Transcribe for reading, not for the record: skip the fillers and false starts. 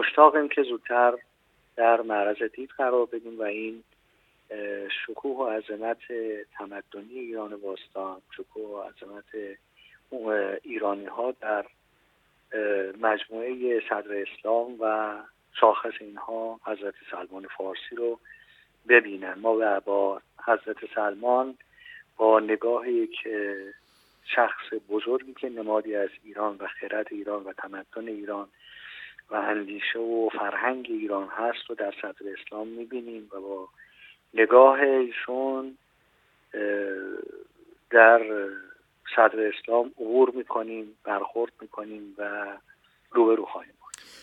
مشتاقیم که زودتر در معرض دید قرار بدیم و این شکوه و عظمت تمدنی ایران باستان، شکوه و عظمت ایرانی ها در مجموعه صدر اسلام و شاخص اینها حضرت سلمان فارسی رو ببینن. ما با حضرت سلمان با نگاه یک شخص بزرگی که نمادی از ایران و خرد ایران و تمدن ایران و اندیشه و فرهنگ ایران هست و در صدر اسلام میبینیم و با نگاه ایشون در صدر اسلام عبور میکنیم، برخورد میکنیم و روبرو خواهیم.